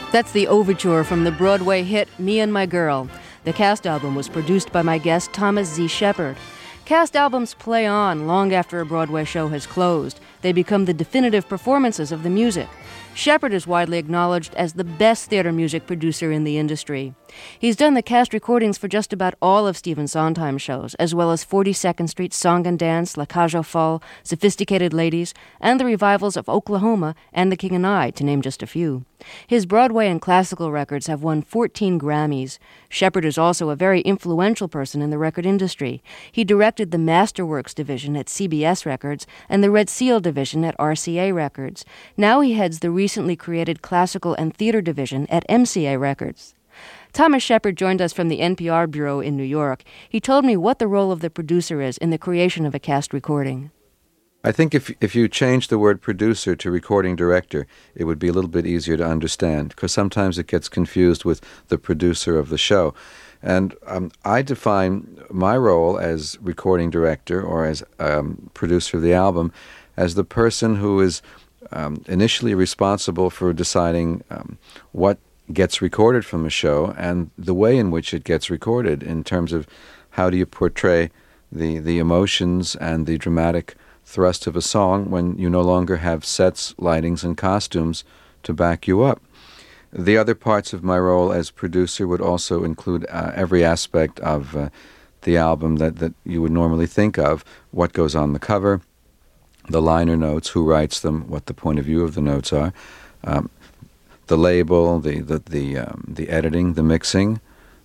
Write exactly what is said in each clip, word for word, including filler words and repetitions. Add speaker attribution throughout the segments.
Speaker 1: That's the overture from the Broadway hit Me and My Girl. The cast album was produced by my guest Thomas Z. Shepard. Cast albums play on long after a Broadway show has closed. They become the definitive performances of the music. Shepard is widely acknowledged as the best theater music producer in the industry. He's done the cast recordings for just about all of Stephen Sondheim's shows, as well as forty-second Street Song and Dance, La Cage aux Folles, Sophisticated Ladies, and the revivals of Oklahoma and The King and I, to name just a few. His Broadway and classical records have won fourteen Grammys. Shepard is also a very influential person in the record industry. He directed the Masterworks division at C B S Records and the Red Seal division at R C A Records. Now he heads the recently created classical and theater division at M C A Records. Thomas Shepard joined us from the N P R Bureau in New York. He told me what the role of the producer is in the creation of a cast recording.
Speaker 2: I think if if you change the word producer to recording director, it would be a little bit easier to understand, because sometimes it gets confused with the producer of the show. And um, I define my role as recording director or as um, producer of the album as the person who is um, initially responsible for deciding um, what gets recorded from a show and the way in which it gets recorded, in terms of how do you portray the, the emotions and the dramatic thrust of a song when you no longer have sets, lightings, and costumes to back you up. The other parts of my role as producer would also include uh, every aspect of uh, the album that, that you would normally think of: what goes on the cover, the liner notes, who writes them, what the point of view of the notes are, um, the label, the the the, um, the editing, the mixing.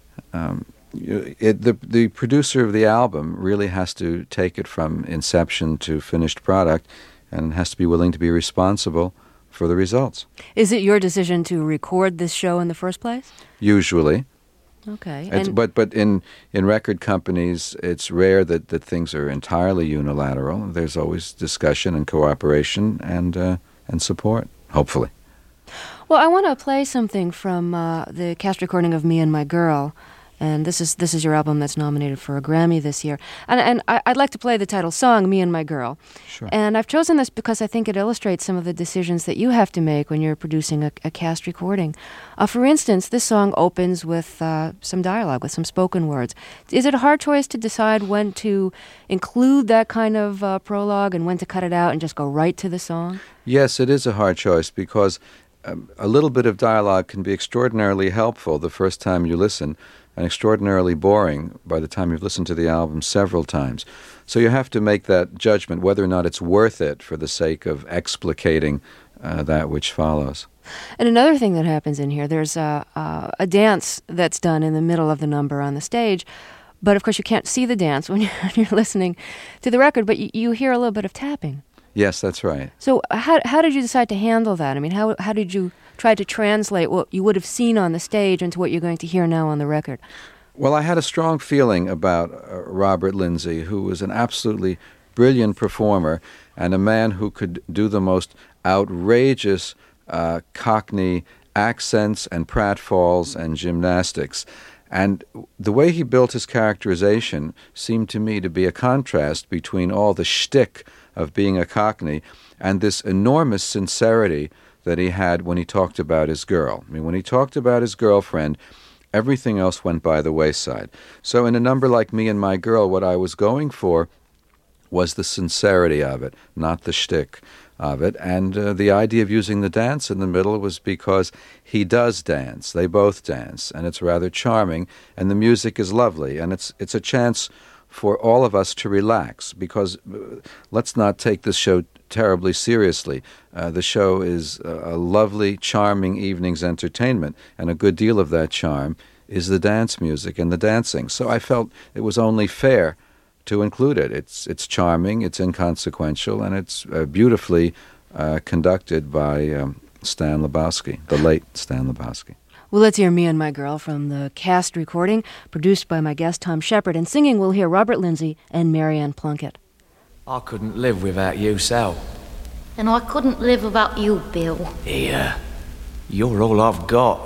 Speaker 2: Um, it, the the producer of the album really has to take it from inception to finished product, and has to be willing to be responsible for the results.
Speaker 1: Is it your decision to record this show in the first place?
Speaker 2: Usually.
Speaker 1: Okay.
Speaker 2: It's,
Speaker 1: And
Speaker 2: but but in, in record companies, it's rare that, that things are entirely unilateral. There's always discussion and cooperation and uh, and support, hopefully.
Speaker 1: Well, I want to play something from uh, the cast recording of Me and My Girl, and this is this is your album that's nominated for a Grammy this year. And and I, I'd like to play the title song, Me and My Girl.
Speaker 2: Sure.
Speaker 1: And I've chosen this because I think it illustrates some of the decisions that you have to make when you're producing a, a cast recording. Uh, for instance, this song opens with uh, some dialogue, with some spoken words. Is it a hard choice to decide when to include that kind of uh, prologue and when to cut it out and just go right to the song?
Speaker 2: Yes, it is a hard choice, because um, a little bit of dialogue can be extraordinarily helpful the first time you listen, and extraordinarily boring by the time you've listened to the album several times. So you have to make that judgment whether or not it's worth it for the sake of explicating uh, that which follows.
Speaker 1: And another thing that happens in here, there's a, a, a dance that's done in the middle of the number on the stage, but of course you can't see the dance when you're, when you're listening to the record, but you, you hear a little bit of tapping.
Speaker 2: Yes, that's right.
Speaker 1: So how how did you decide to handle that? I mean, how how did you try to translate what you would have seen on the stage into what you're going to hear now on the record?
Speaker 2: Well, I had a strong feeling about uh, Robert Lindsay, who was an absolutely brilliant performer and a man who could do the most outrageous uh, Cockney accents and pratfalls and gymnastics. And the way he built his characterization seemed to me to be a contrast between all the shtick of being a Cockney and this enormous sincerity that he had when he talked about his girl. I mean, when he talked about his girlfriend, everything else went by the wayside. So in a number like Me and My Girl, what I was going for was the sincerity of it, not the shtick of it. And uh, the idea of using the dance in the middle was because he does dance. They both dance, and it's rather charming, and the music is lovely, and it's it's a chance for all of us to relax, because uh, let's not take this show terribly seriously. Uh, the show is a, a lovely, charming evening's entertainment, and a good deal of that charm is the dance music and the dancing. So I felt it was only fair to include it. It's it's charming, it's inconsequential, and it's uh, beautifully uh, conducted by um, Stan Lebowski, the late Stan Lebowski.
Speaker 1: Well, let's hear Me and My Girl from the cast recording, produced by my guest Tom Shepard. And singing, we'll hear Robert Lindsay and Marianne Plunkett.
Speaker 3: I couldn't live without you, Sal.
Speaker 4: And I couldn't live without you, Bill.
Speaker 3: Here, you're all I've got.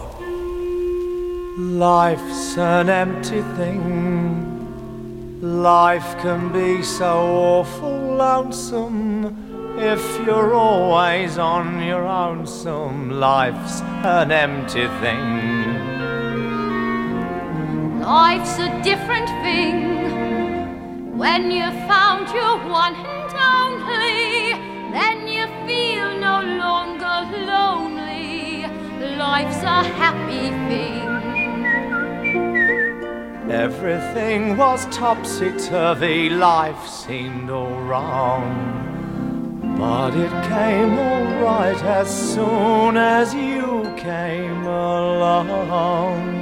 Speaker 3: Life's an empty thing. Life can be so awful lonesome If you're always on your own, some life's an empty thing.
Speaker 4: Life's a different thing. When you've found your one and only, then you feel no longer lonely. Life's a happy thing.
Speaker 3: Everything was topsy-turvy, life seemed all wrong. But it came all right as soon as you came along.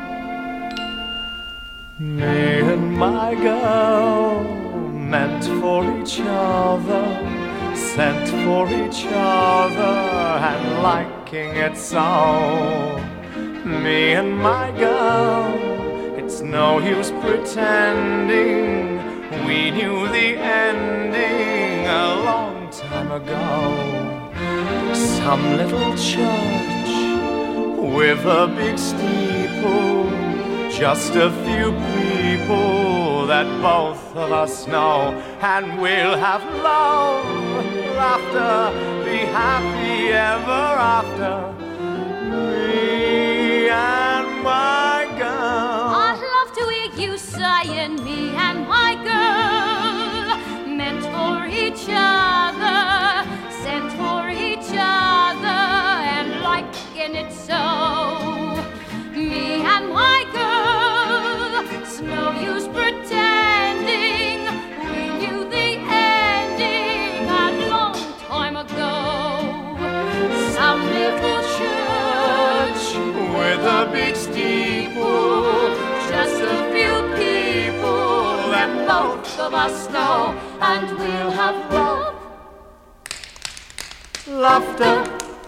Speaker 3: Me and my girl, meant for each other, sent for each other, and liking it so. Me and my girl, it's no use pretending, we knew the ending a long time ago. Some little church with a big steeple, just a few people that both of us know, and we'll have love, laughter, be happy ever after. Me and my girl.
Speaker 4: I'd love to hear you saying me and my girl, meant for each other, sent for each other, and liking it so. Me and my girl, it's no use pretending, we knew the ending a long time ago. Some little church
Speaker 3: With a big steeple,
Speaker 4: just a few people that both of us know, and we'll have love,
Speaker 3: laughter,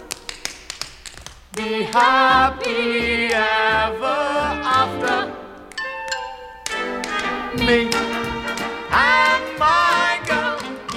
Speaker 3: be happy ever after. Me and my girl.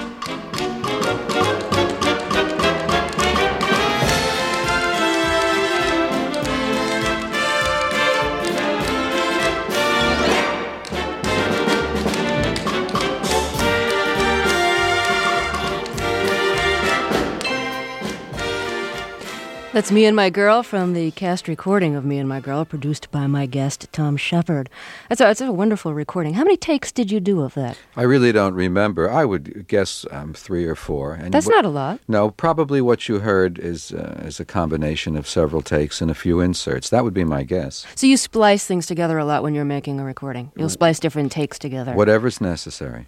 Speaker 1: That's Me and My Girl from the cast recording of Me and My Girl, produced by my guest, Tom Shepard. That's a, that's a wonderful recording. How many takes did you do of that?
Speaker 2: I really don't remember. I would guess um, three or four. And
Speaker 1: That's
Speaker 2: wh-
Speaker 1: not a lot.
Speaker 2: No, probably what you heard is uh, is a combination of several takes and a few inserts. That would be my guess.
Speaker 1: So you splice things together a lot when you're making a recording. You'll splice different takes together.
Speaker 2: Whatever's necessary.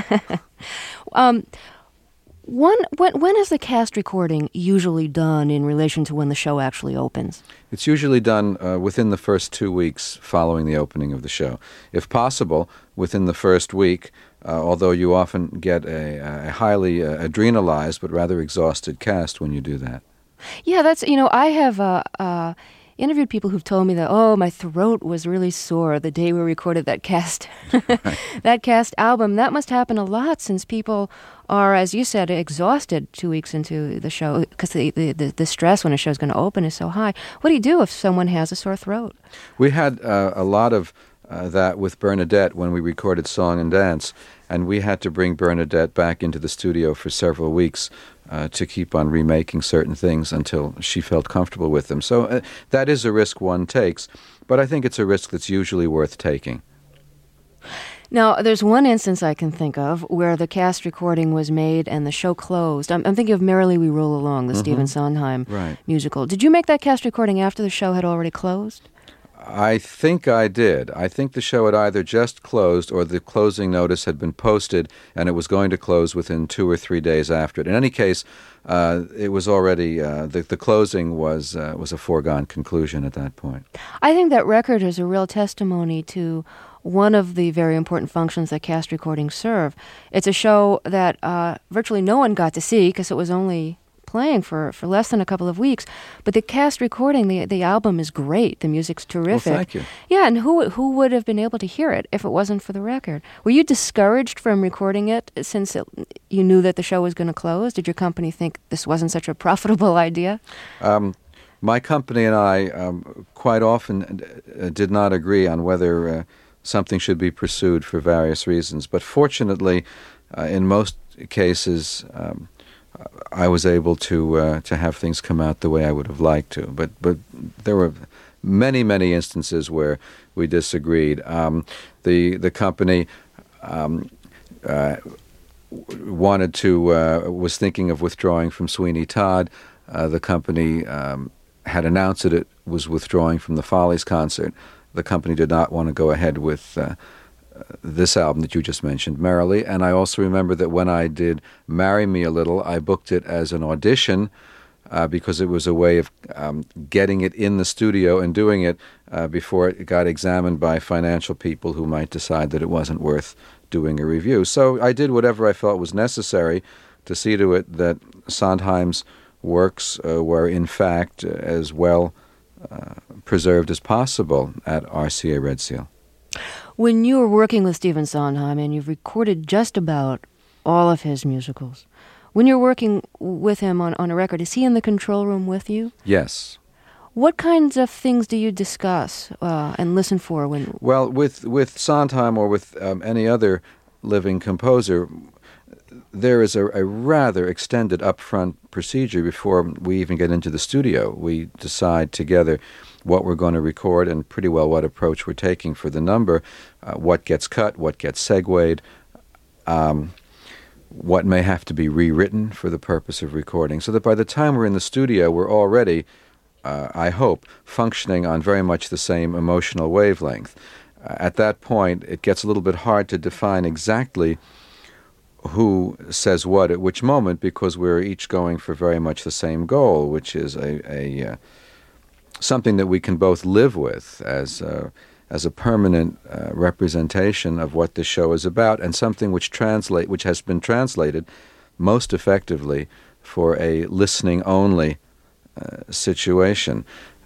Speaker 1: um, one, when, when is the cast recording usually done in relation to when the show actually opens?
Speaker 2: It's usually done uh, within the first two weeks following the opening of the show. If possible, within the first week, uh, although you often get a, a highly uh, adrenalized but rather exhausted cast when you do that.
Speaker 1: Yeah, that's, you know, I have uh, uh, interviewed people who've told me that, oh, my throat was really sore the day we recorded that cast, that cast album. That must happen a lot since people are, as you said, exhausted two weeks into the show because the, the, the stress when a show's going to open is so high. What do you do if someone has a sore throat?
Speaker 2: We had uh, a lot of uh, that with Bernadette when we recorded Song and Dance, and we had to bring Bernadette back into the studio for several weeks uh, to keep on remaking certain things until she felt comfortable with them. So uh, that is a risk one takes, but I think it's a risk that's usually worth taking.
Speaker 1: Now, there's one instance I can think of where the cast recording was made and the show closed. I'm, I'm thinking of Merrily We Roll Along, the mm-hmm. Stephen Sondheim
Speaker 2: right.
Speaker 1: musical. Did you make that cast recording after the show had already closed?
Speaker 2: I think I did. I think the show had either just closed or the closing notice had been posted and it was going to close within two or three days after it. In any case, uh, it was already, uh, the, the closing was, uh, was a foregone conclusion at that point.
Speaker 1: I think that record is a real testimony to one of the very important functions that cast recordings serve. It's a show that uh, virtually no one got to see because it was only playing for, for less than a couple of weeks. But the cast recording, the the album is great. The music's terrific.
Speaker 2: Well, thank you.
Speaker 1: Yeah, and who who would have been able to hear it if it wasn't for the record? Were you discouraged from recording it since it, you knew that the show was going to close? Did your company think this wasn't such a profitable idea?
Speaker 2: Um, my company and I um, quite often uh, did not agree on whether uh, something should be pursued for various reasons. But fortunately, uh, in most cases, um, I was able to uh, to have things come out the way I would have liked to. But but there were many many instances where we disagreed. Um, the the company um, uh, wanted to uh, was thinking of withdrawing from Sweeney Todd. Uh, the company um, had announced that it was withdrawing from the Follies concert. The company did not want to go ahead with Uh, this album that you just mentioned, Merrily. And I also remember that when I did Marry Me a Little, I booked it as an audition uh, because it was a way of um, getting it in the studio and doing it uh, before it got examined by financial people who might decide that it wasn't worth doing a review. So I did whatever I felt was necessary to see to it that Sondheim's works uh, were in fact as well uh, preserved as possible at R C A Red Seal.
Speaker 1: When you were working with Stephen Sondheim, and you've recorded just about all of his musicals, when you're working with him on, on a record, is he in the control room with you?
Speaker 2: Yes.
Speaker 1: What kinds of things do you discuss uh, and listen for when...
Speaker 2: Well, with, with Sondheim or with um, any other living composer, there is a, a rather extended upfront procedure before we even get into the studio. We decide together what we're going to record and pretty well what approach we're taking for the number, uh, what gets cut, what gets segued, um, what may have to be rewritten for the purpose of recording, so that by the time we're in the studio, we're already, uh, I hope, functioning on very much the same emotional wavelength. Uh, at that point, it gets a little bit hard to define exactly who says what at which moment, because we're each going for very much the same goal, which is a... a uh, something that we can both live with as a, as a permanent uh, representation of what the show is about, and something which translate which has been translated most effectively for a listening-only uh, situation.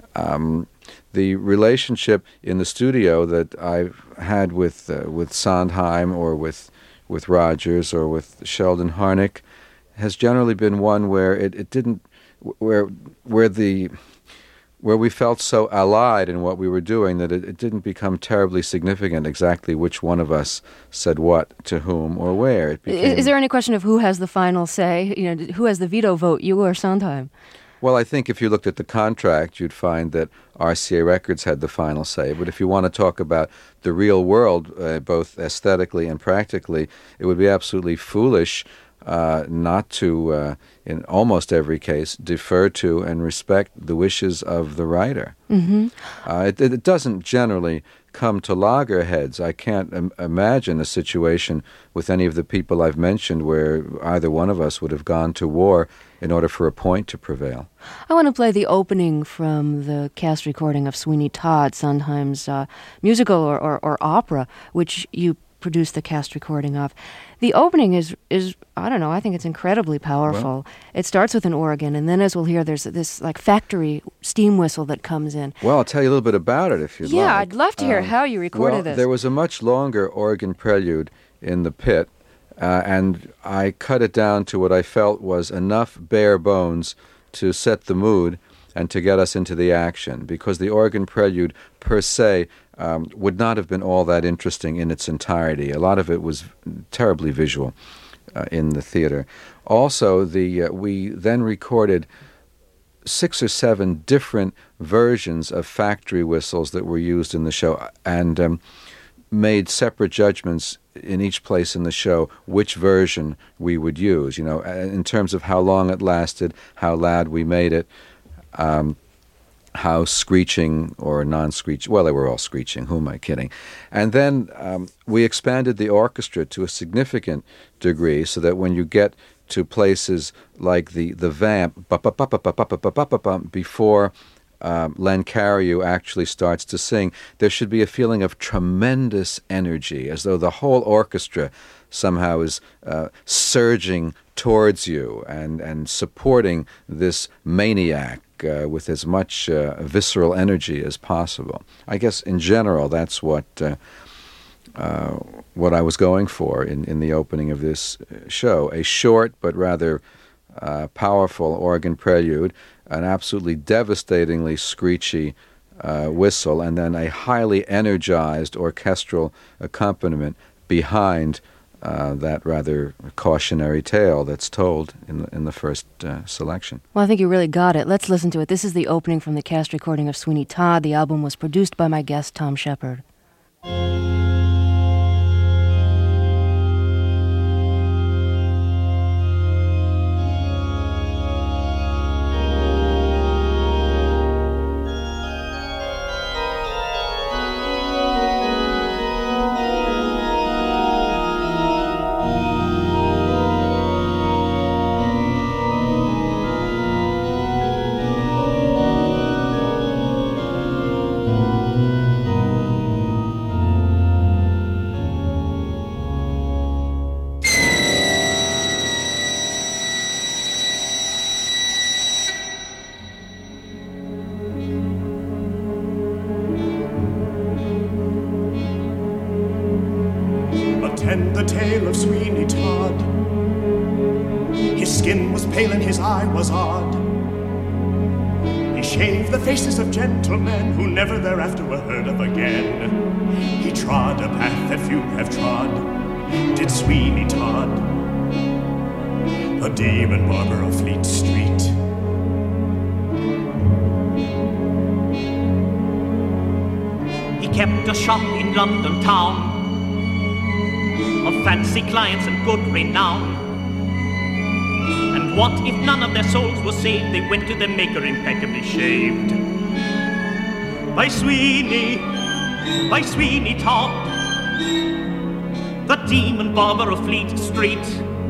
Speaker 2: Um, the relationship in the studio that I've had with uh, with Sondheim or with with Rodgers or with Sheldon Harnick has generally been one where it, it didn't where where the where we felt so allied in what we were doing that it, it didn't become terribly significant exactly which one of us said what to whom or where. It became,
Speaker 1: is there any question of who has the final say? You know, who has the veto vote, you or Sondheim?
Speaker 2: Well, I think if you looked at the contract, you'd find that R C A Records had the final say. But if you want to talk about the real world, uh, both aesthetically and practically, it would be absolutely foolish Uh, not to, uh, in almost every case, defer to and respect the wishes of the writer.
Speaker 1: Mm-hmm.
Speaker 2: Uh, it, it doesn't generally come to loggerheads. I can't im- imagine a situation with any of the people I've mentioned where either one of us would have gone to war in order for a point to prevail.
Speaker 1: I want to play the opening from the cast recording of Sweeney Todd, Sondheim's uh, musical or, or, or opera, which you produced the cast recording of. The opening is, is I don't know, I think it's incredibly powerful.
Speaker 2: Well,
Speaker 1: it starts with an organ, and then as we'll hear, there's this like factory steam whistle that comes in.
Speaker 2: Well, I'll tell you a little bit about it if you'd
Speaker 1: yeah,
Speaker 2: like.
Speaker 1: I'd love to hear
Speaker 2: Um,
Speaker 1: how you recorded
Speaker 2: well,
Speaker 1: this.
Speaker 2: There was a much longer organ prelude in the pit, uh, and I cut it down to what I felt was enough bare bones to set the mood and to get us into the action, because the organ prelude per se um, would not have been all that interesting in its entirety. A lot of it was terribly visual uh, in the theater. Also, the uh, we then recorded six or seven different versions of factory whistles that were used in the show, and um, made separate judgments in each place in the show which version we would use, you know, in terms of how long it lasted, how loud we made it, um, how screeching or non-screech, well, they were all screeching, who am I kidding? And then um, we expanded the orchestra to a significant degree so that when you get to places like the, the vamp, before um, Len Cariou actually starts to sing, there should be a feeling of tremendous energy, as though the whole orchestra somehow is uh, surging towards you and, and supporting this maniac uh, with as much uh, visceral energy as possible. I guess in general that's what uh, uh, what I was going for in, in the opening of this show. A short but rather uh, powerful organ prelude, an absolutely devastatingly screechy uh, whistle, and then a highly energized orchestral accompaniment behind uh, that rather cautionary tale that's told in the, in the first uh, selection.
Speaker 1: Well, I think you really got it. Let's listen to it. This is the opening from the cast recording of Sweeney Todd. The album was produced by my guest, Tom Shepard.
Speaker 5: Attend the tale of Sweeney Todd. His skin was pale and his eye was odd. He shaved the faces of gentlemen who never thereafter were heard of again. He trod a path that few have trod, did Sweeney Todd, the demon barber of Fleet Street.
Speaker 6: He kept a shop in London town, of fancy clients and good renown. And what if none of their souls were saved? They went to their maker impeccably shaved. By Sweeney, by Sweeney Todd, the demon barber of Fleet Street.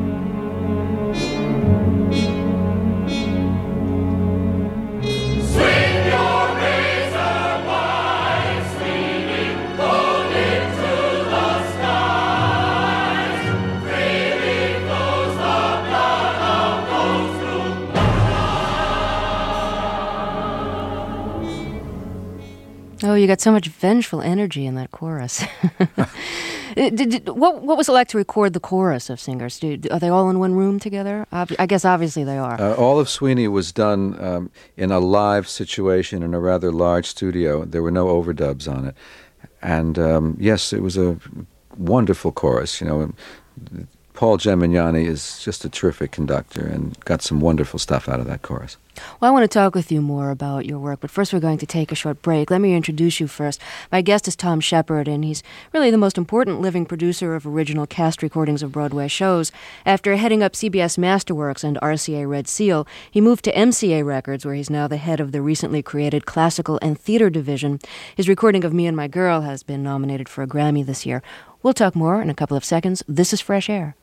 Speaker 1: Oh, you got so much vengeful energy in that chorus. did, did, what, what was it like to record the chorus of singers? Do, are they all in one room together? Ob- I guess obviously they are.
Speaker 2: Uh, all of Sweeney was done um, in a live situation in a rather large studio. There were no overdubs on it. And um, yes, it was a wonderful chorus. You know, Paul Gemignani is just a terrific conductor and got some wonderful stuff out of that chorus.
Speaker 1: Well, I want to talk with you more about your work, but first we're going to take a short break. Let me introduce you first. My guest is Tom Shepard, and he's really the most important living producer of original cast recordings of Broadway shows. After heading up C B S Masterworks and R C A Red Seal, he moved to M C A Records, where he's now the head of the recently created classical and theater division. His recording of Me and My Girl has been nominated for a Grammy this year. We'll talk more in a couple of seconds. This is Fresh Air.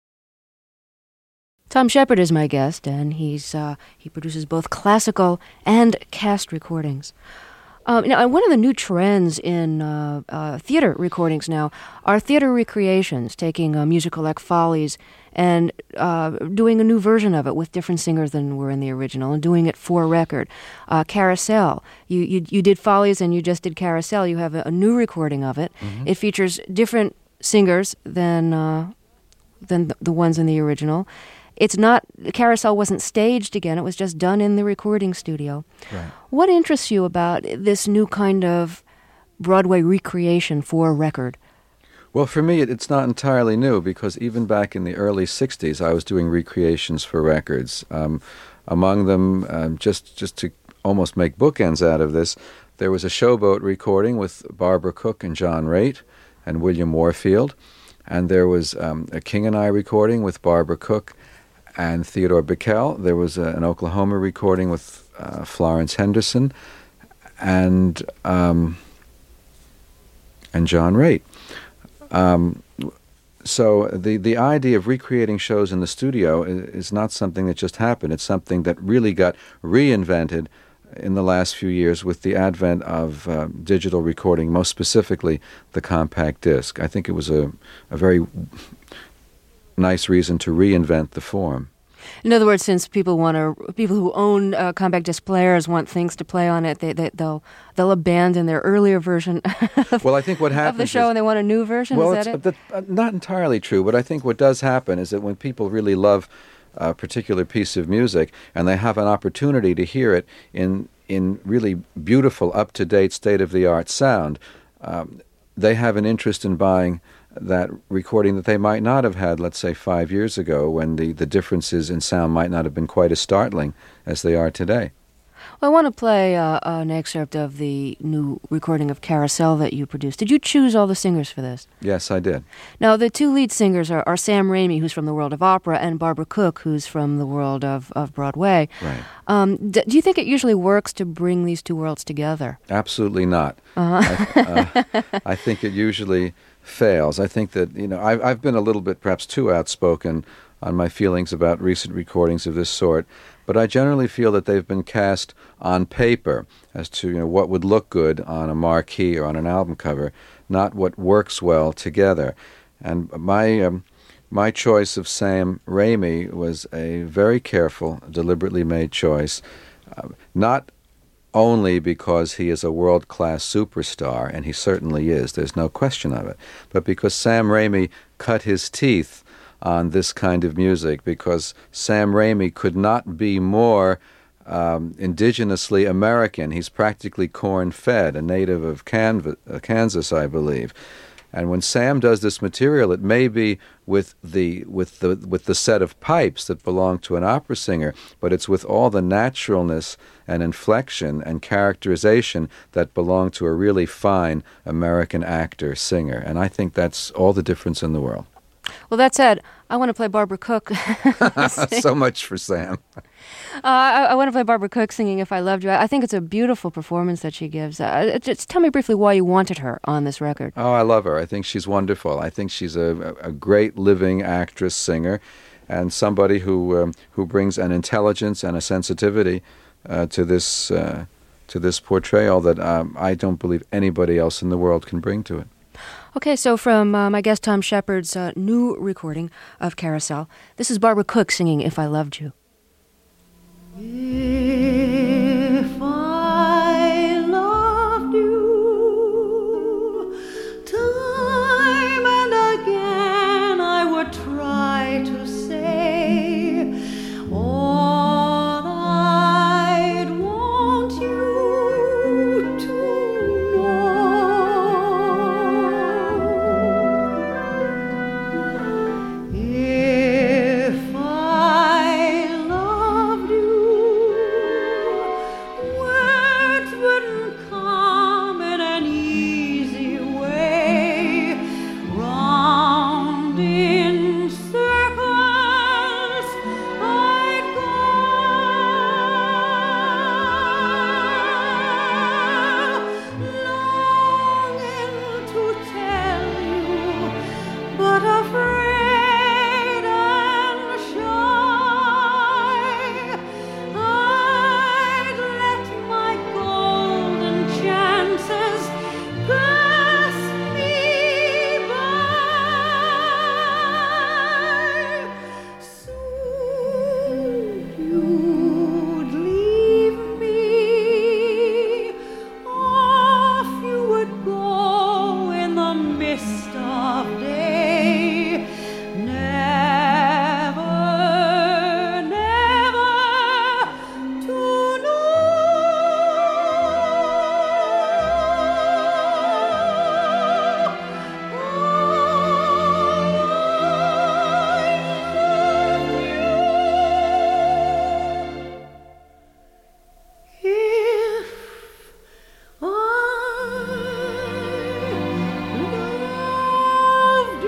Speaker 1: Tom Shepard is my guest, and he's uh, he produces both classical and cast recordings. Um, you know, one of the new trends in uh, uh, theater recordings now are theater recreations, taking a musical like Follies and uh, doing a new version of it with different singers than were in the original, and doing it for record. Uh, Carousel, you, you you did Follies and you just did Carousel. You have a, a new recording of it. Mm-hmm. It features different singers than uh, than the, the ones in the original. It's not, Carousel wasn't staged again, it was just done in the recording studio.
Speaker 2: Right.
Speaker 1: What interests you about this new kind of Broadway recreation for record?
Speaker 2: Well, for me, it, it's not entirely new, because even back in the early sixties, I was doing recreations for records. Um, among them, um, just, just to almost make bookends out of this, there was a Showboat recording with Barbara Cook and John Raitt and William Warfield, and there was um, a King and I recording with Barbara Cook and Theodore Bikel. There was a, an Oklahoma recording with uh, Florence Henderson and um, and John Raitt. Um, so the, the idea of recreating shows in the studio is, is not something that just happened. It's something that really got reinvented in the last few years with the advent of uh, digital recording, most specifically the compact disc. I think it was a, a very nice reason to reinvent the form.
Speaker 1: In other words, since people want to, people who own uh, compact disc players want things to play on it, they, they they'll they'll abandon their earlier version. Of,
Speaker 2: well, I think what happens
Speaker 1: of the show,
Speaker 2: is,
Speaker 1: and they want a new version.
Speaker 2: Well,
Speaker 1: is that
Speaker 2: it's
Speaker 1: it?
Speaker 2: uh, not entirely true, but I think what does happen is that when people really love a particular piece of music and they have an opportunity to hear it in in really beautiful, up to date, state of the art sound, um, they have an interest in buying that recording that they might not have had, let's say, five years ago, when the, the differences in sound might not have been quite as startling as they are today.
Speaker 1: Well, I want to play uh, an excerpt of the new recording of Carousel that you produced. Did you choose all the singers for this?
Speaker 2: Yes, I did.
Speaker 1: Now, the two lead singers are, are Sam Raimi, who's from the world of opera, and Barbara Cook, who's from the world of, of Broadway.
Speaker 2: Right.
Speaker 1: Um, d- do you think it usually works to bring these two worlds together?
Speaker 2: Absolutely not.
Speaker 1: Uh-huh.
Speaker 2: I, uh, I think it usually fails. I think that, you know, I've, I've been a little bit perhaps too outspoken on my feelings about recent recordings of this sort, but I generally feel that they've been cast on paper as to, you know, what would look good on a marquee or on an album cover, not what works well together. And my um, my choice of Sam Raimi was a very careful, deliberately made choice, uh, not only because he is a world-class superstar, and he certainly is, there's no question of it, but because Sam Raimi cut his teeth on this kind of music, because Sam Raimi could not be more um, indigenously American. He's practically corn-fed, a native of Canv- uh, Kansas, I believe. And when Sam does this material, it may be with the with the with the set of pipes that belong to an opera singer, but it's with all the naturalness and inflection and characterization that belong to a really fine American actor singer. And I think that's all the difference in the world.
Speaker 1: Well, that said, I want to play Barbara Cook.
Speaker 2: So much for Sam.
Speaker 1: Uh, I, I want to play Barbara Cook singing If I Loved You. I think it's a beautiful performance that she gives. Uh, just tell me briefly why you wanted her on this record.
Speaker 2: Oh, I love her. I think she's wonderful. I think she's a, a great living actress, singer, and somebody who um, who brings an intelligence and a sensitivity uh, to this uh, to this portrayal that um, I don't believe anybody else in the world can bring to it.
Speaker 1: Okay, so from uh, my guest Tom Shepard's uh, new recording of Carousel, this is Barbara Cook singing If I Loved You.
Speaker 7: If I loved you, time and again I would try to say all I'd want you to know. If I loved you, words wouldn't come in an easy way, round in circles I'd go, longing to tell you, but afraid and shy. I'd let my golden chances pass me by. Soon you'd leave me, off you would go in the mist of day. Never, never to If I loved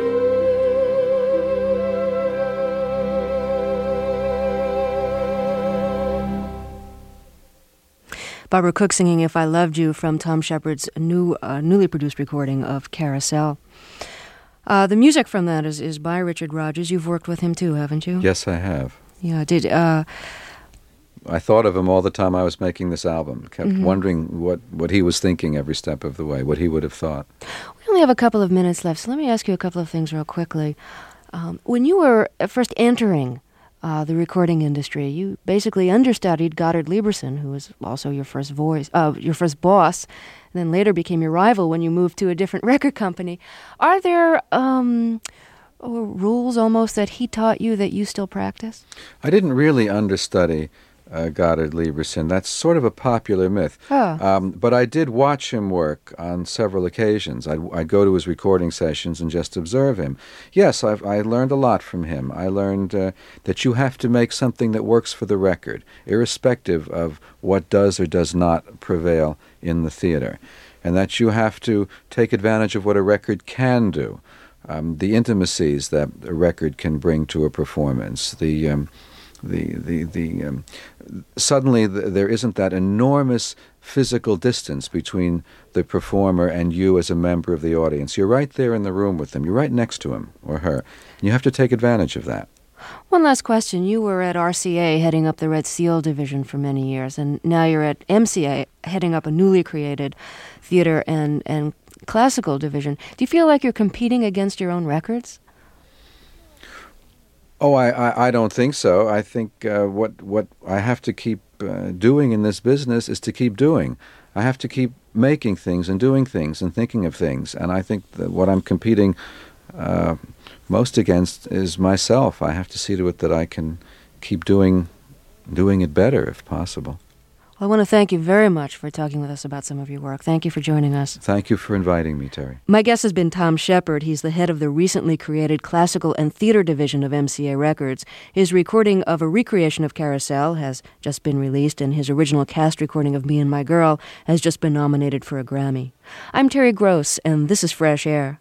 Speaker 7: you.
Speaker 1: Barbara Cook singing If I Loved You from Tom Shepard's new, uh, newly produced recording of Carousel. Uh, the music from that is, is by Richard Rodgers. You've worked with him too, haven't you?
Speaker 2: Yes, I have.
Speaker 1: Yeah, did... Uh,
Speaker 2: I thought of him all the time I was making this album. Kept
Speaker 1: Mhm.
Speaker 2: wondering what, what he was thinking every step of the way, what he would have thought.
Speaker 1: We only have a couple of minutes left, so let me ask you a couple of things real quickly. Um, when you were first entering uh, the recording industry, you basically understudied Goddard Lieberson, who was also your first voice, uh, your first boss, and then later became your rival when you moved to a different record company. Are there um, oh, rules almost that he taught you that you still practice?
Speaker 2: I didn't really understudy uh, Goddard Lieberson. That's sort of a popular myth.
Speaker 1: Oh.
Speaker 2: Um, but I did watch him work on several occasions. I'd, I'd go to his recording sessions and just observe him. Yes, I've, I learned a lot from him. I learned uh, that you have to make something that works for the record, irrespective of what does or does not prevail in the theater, and that you have to take advantage of what a record can do, um, the intimacies that a record can bring to a performance, the... Um, The the the um, suddenly th- there isn't that enormous physical distance between the performer and you as a member of the audience. You're right there in the room with them. You're right next to him or her. You have to take advantage of that.
Speaker 1: One last question. You were at R C A heading up the Red Seal division for many years, and now you're at M C A heading up a newly created theater and, and classical division. Do you feel like you're competing against your own records?
Speaker 2: Oh, I, I, I don't think so. I think uh, what what I have to keep uh, doing in this business is to keep doing. I have to keep making things and doing things and thinking of things. And I think that what I'm competing uh, most against is myself. I have to see to it that I can keep doing doing it better if possible.
Speaker 1: Well, I want to thank you very much for talking with us about some of your work. Thank you for joining us.
Speaker 2: Thank you for inviting me, Terry.
Speaker 1: My guest has been Tom Shepard. He's the head of the recently created classical and theater division of M C A Records. His recording of a recreation of Carousel has just been released, and his original cast recording of Me and My Girl has just been nominated for a Grammy. I'm Terry Gross, and this is Fresh Air.